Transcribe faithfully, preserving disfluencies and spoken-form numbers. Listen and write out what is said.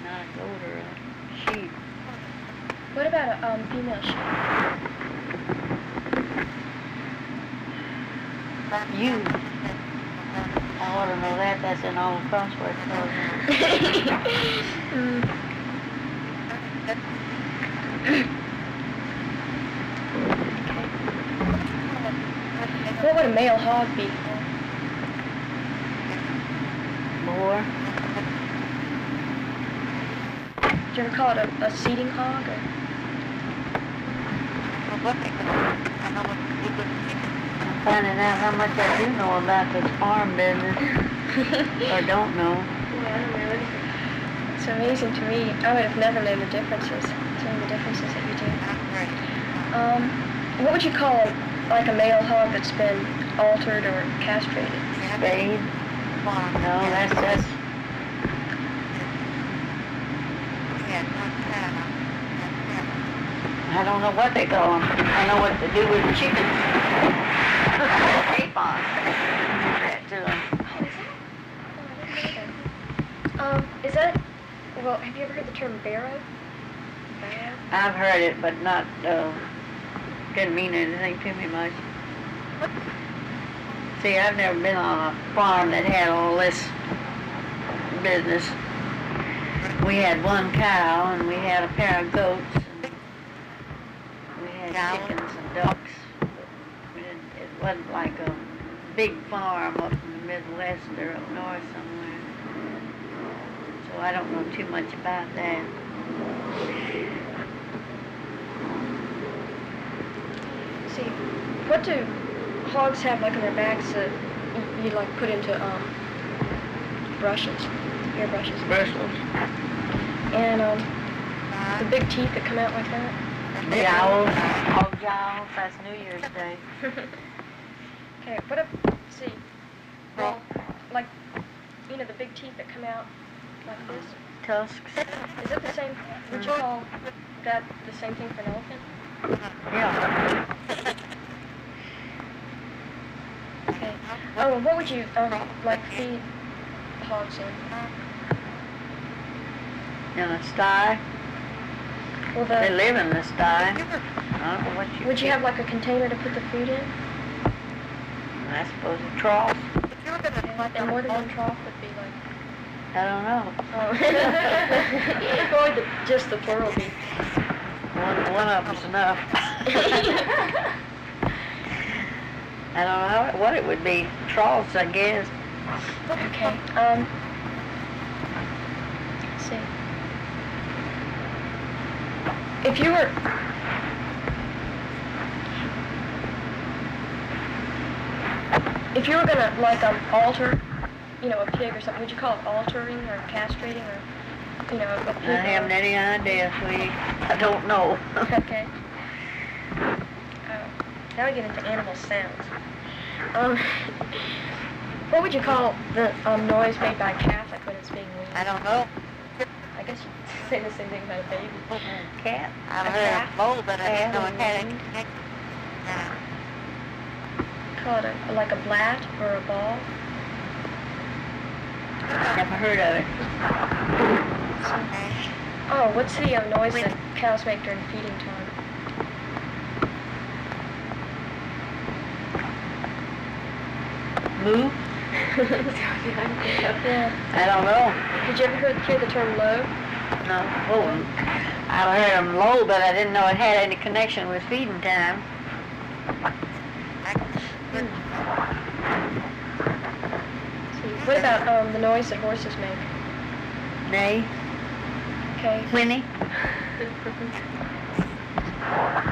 not a goat or a sheep. What about a um, female sheep? You. I want to know that. That's an old crossword puzzle. mm. What would a male hog be? More. Do you ever call it a, a seeding hog? Or? I'm finding out how much I do know about this farm business, or don't know. Yeah, I don't know. It's amazing to me. I would have never known the differences, some of the differences that you do. Um, what would you call like a male hog that's been altered or castrated? Spayed? No, that's just... I don't know what they call them. I know what to do with the chickens. Capon. That to them. Um, is that, well, have you ever heard the term barrow? Barrow? I've heard it, but not, uh, didn't mean anything to me much. See, I've never been on a farm that had all this business. We had one cow, and we had a pair of goats, and we had chickens and ducks. But it, it wasn't like a big farm up in the Midwest or up north somewhere. So I don't know too much about that. See, what do hogs have like on their backs that you, you like put into um brushes, ear brushes? Bristles. And um, the big teeth that come out like that? Jowls. Oh, jowls. That's New Year's Day. Okay, what if, see, well, like, you know, the big teeth that come out like this? Tusks. Is it the same, would you call that the same thing for an elephant? Yeah. Okay. Oh, and what would you, um, like, feed hogs in? In a sty. Well, the, They live in the sty. I don't know what you would you keep. have like a container to put the food in? I suppose a trough. Okay. And more than one trough would be like... I don't know. Oh. Or would the, just the plural be? One, one of them's enough. I don't know how, what it would be. Troughs, I guess. Okay. Um. Let's see. If you were... If you were gonna, like, um, alter, you know, a pig or something, would you call it altering or castrating or, you know, a pig? I haven't any idea, sweetie. I don't know. Okay. Uh, now we get into animal sounds. Um, what would you call the um, noise made by a calf, like when it's being weaned? I don't know. I guess you'd say the same thing about a baby. Cat? I've A heard calf? of bull, but I didn't know it had weaned. a... Call it a, like a blat or a ball. Never heard of it. Oh, what's the uh, noise that cows make during feeding time? Moo? Yeah. I don't know. Did you ever hear, hear the term low? No. Oh, I've heard them low, but I didn't know it had any connection with feeding time. Hmm. See, what about um, the noise that horses make? Nay. Okay. Whinny.